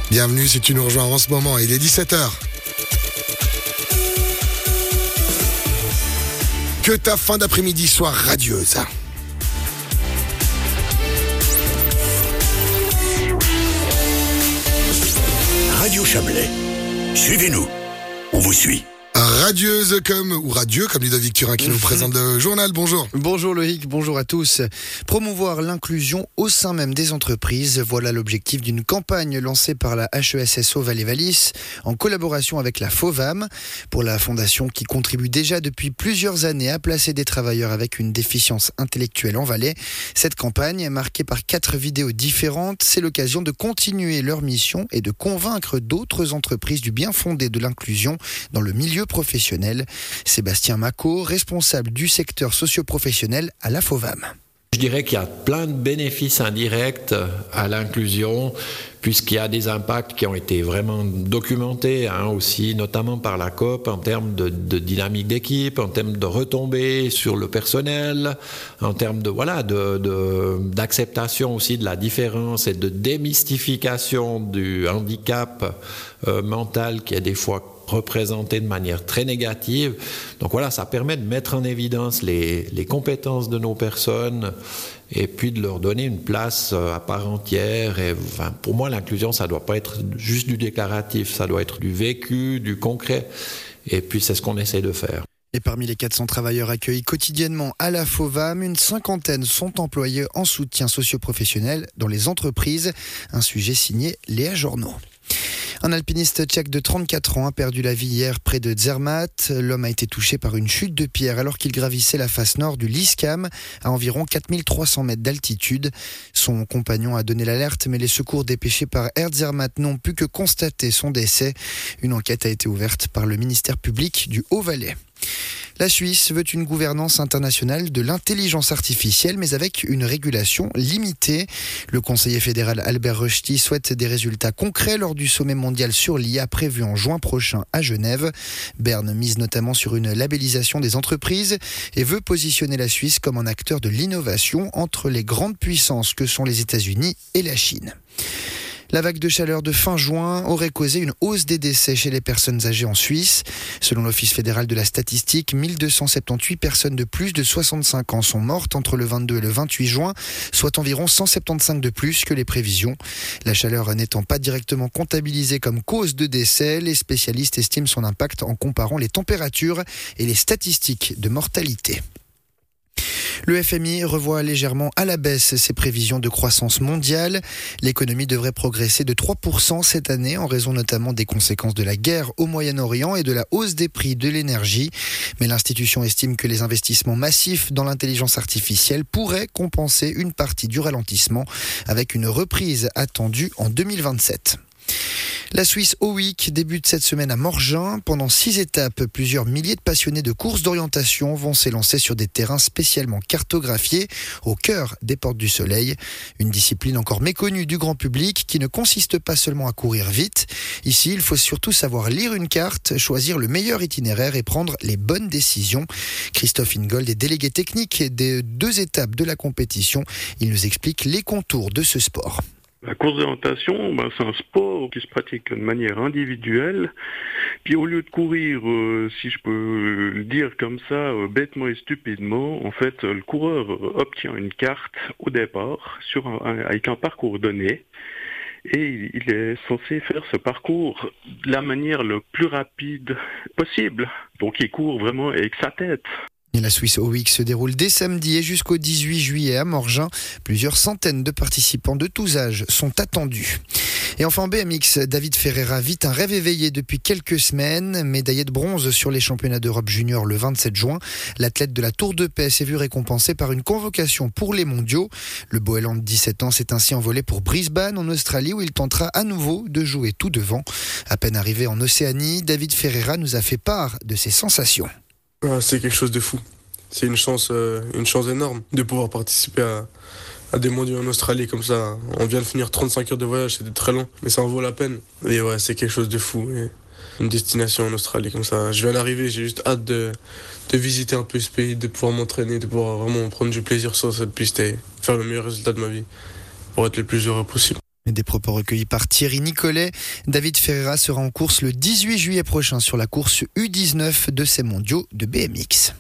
Bienvenue si tu nous rejoins en ce moment, il est 17h. Que ta fin d'après-midi soit radieuse. Radio Chablais. Suivez-nous. On vous suit. Radieuse ou radieux comme Ludovic Turin qui nous présente le journal. Bonjour. Bonjour Loïc, bonjour à tous. Promouvoir l'inclusion au sein même des entreprises, voilà l'objectif d'une campagne lancée par la HESSO Valais-Wallis en collaboration avec la FOVAM. Pour la fondation qui contribue déjà depuis plusieurs années à placer des travailleurs avec une déficience intellectuelle en Valais, cette campagne, marquée par 4 vidéos différentes, c'est l'occasion de continuer leur mission et de convaincre d'autres entreprises du bien fondé de l'inclusion dans le milieu professionnel. Sébastien Macot, responsable du secteur socio-professionnel à la FOVAM. Je dirais qu'il y a plein de bénéfices indirects à l'inclusion, puisqu'il y a des impacts qui ont été vraiment documentés, aussi, notamment par la COP, en termes de dynamique d'équipe, en termes de retombées sur le personnel, en termes d'acceptation aussi de la différence et de démystification du handicap mental qui est des fois représenté de manière très négative. Donc voilà, ça permet de mettre en évidence les compétences de nos personnes et puis de leur donner une place à part entière. Et, pour moi, l'inclusion, ça ne doit pas être juste du déclaratif, ça doit être du vécu, du concret. Et puis, c'est ce qu'on essaie de faire. Et parmi les 400 travailleurs accueillis quotidiennement à la FOVAM, une cinquantaine sont employés en soutien socio-professionnel dans les entreprises. Un sujet signé Léa Journeau. Un alpiniste tchèque de 34 ans a perdu la vie hier près de Zermatt. L'homme a été touché par une chute de pierre alors qu'il gravissait la face nord du Lyskam à environ 4300 mètres d'altitude. Son compagnon a donné l'alerte, mais les secours dépêchés par Air Zermatt n'ont pu que constater son décès. Une enquête a été ouverte par le ministère public du Haut-Valais. La Suisse veut une gouvernance internationale de l'intelligence artificielle, mais avec une régulation limitée. Le conseiller fédéral Albert Rösti souhaite des résultats concrets lors du sommet mondial sur l'IA prévu en juin prochain à Genève. Berne mise notamment sur une labellisation des entreprises et veut positionner la Suisse comme un acteur de l'innovation entre les grandes puissances que sont les États-Unis et la Chine. La vague de chaleur de fin juin aurait causé une hausse des décès chez les personnes âgées en Suisse. Selon l'Office fédéral de la statistique, 1278 personnes de plus de 65 ans sont mortes entre le 22 et le 28 juin, soit environ 175 de plus que les prévisions. La chaleur n'étant pas directement comptabilisée comme cause de décès, les spécialistes estiment son impact en comparant les températures et les statistiques de mortalité. Le FMI revoit légèrement à la baisse ses prévisions de croissance mondiale. L'économie devrait progresser de 3% cette année en raison notamment des conséquences de la guerre au Moyen-Orient et de la hausse des prix de l'énergie. Mais l'institution estime que les investissements massifs dans l'intelligence artificielle pourraient compenser une partie du ralentissement avec une reprise attendue en 2027. La Swiss O-Week débute cette semaine à Morgin. Pendant 6 étapes, plusieurs milliers de passionnés de courses d'orientation vont s'élancer sur des terrains spécialement cartographiés au cœur des Portes du Soleil. Une discipline encore méconnue du grand public qui ne consiste pas seulement à courir vite. Ici, il faut surtout savoir lire une carte, choisir le meilleur itinéraire et prendre les bonnes décisions. Christophe Ingold est délégué technique des 2 étapes de la compétition. Il nous explique les contours de ce sport. La course d'orientation, c'est un sport qui se pratique de manière individuelle. Puis au lieu de courir, si je peux le dire comme ça, bêtement et stupidement, en fait, le coureur obtient une carte au départ avec un parcours donné. Et il est censé faire ce parcours de la manière le plus rapide possible. Donc il court vraiment avec sa tête. Et la Swiss O-Week se déroule dès samedi et jusqu'au 18 juillet à Morgin. Plusieurs centaines de participants de tous âges sont attendus. Et enfin en BMX, David Ferreira vit un rêve éveillé depuis quelques semaines. Médaillé de bronze sur les championnats d'Europe junior le 27 juin, l'athlète de la Tour de Paix s'est vu récompensé par une convocation pour les mondiaux. Le Boéland de 17 ans s'est ainsi envolé pour Brisbane en Australie où il tentera à nouveau de jouer tout devant. À peine arrivé en Océanie, David Ferreira nous a fait part de ses sensations. C'est quelque chose de fou. C'est une chance énorme de pouvoir participer à des mondiaux en Australie comme ça. On vient de finir 35 heures de voyage, c'était très long, mais ça en vaut la peine. Et ouais, c'est quelque chose de fou. Et une destination en Australie comme ça. Je viens d'arriver, j'ai juste hâte de visiter un peu ce pays, de pouvoir m'entraîner, de pouvoir vraiment prendre du plaisir sur cette piste et faire le meilleur résultat de ma vie pour être le plus heureux possible. Des propos recueillis par Thierry Nicolet. David Ferreira sera en course le 18 juillet prochain sur la course U19 de ces mondiaux de BMX.